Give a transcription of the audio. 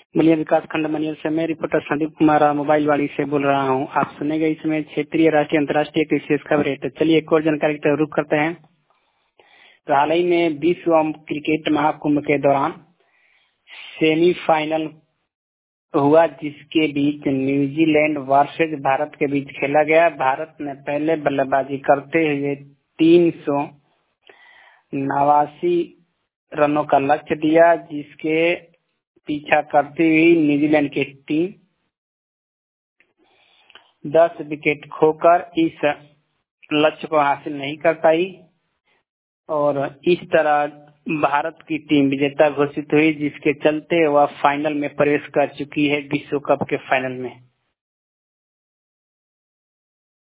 बलिया विकास खंड मनियल से मैं रिपोर्टर संदीप कुमार मोबाइल वाली से बोल रहा हूं। आप सुनेंगे इसमें क्षेत्रीय, राष्ट्रीय, अंतर्राष्ट्रीय की विशेष खबरें। तो चलिए एक और जानकारी की तरफ रुख करते हैं। तो हाल ही में विश्व क्रिकेट महाकुंभ के दौरान सेमीफाइनल हुआ, जिसके बीच न्यूजीलैंड वर्सेज भारत के बीच खेला गया। भारत ने पहले बल्लेबाजी करते हुए 389 रनों का लक्ष्य दिया, जिसके पीछा करती हुई न्यूजीलैंड की टीम 10 विकेट खोकर इस लक्ष्य को हासिल नहीं कर पाई और इस तरह भारत की टीम विजेता घोषित हुई, जिसके चलते वह फाइनल में प्रवेश कर चुकी है विश्व कप के फाइनल में।